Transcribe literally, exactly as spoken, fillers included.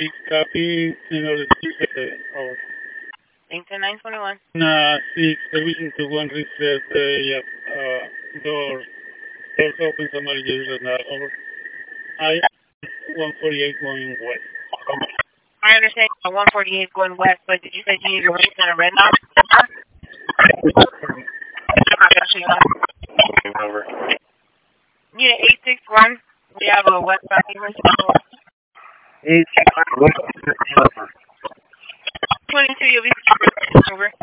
six, copy, zero six seven, over. eighteen nine twenty-one. Nah, six, division to one reset, uh, yeah, uh, doors, doors open, somebody uses that, over. I, one forty-eight going west. I understand one forty-eight going west, but did you say you need a race and a red knob? Over. Yeah, eight six one. We have a west side race. eight six one, twenty-two, you'll be over.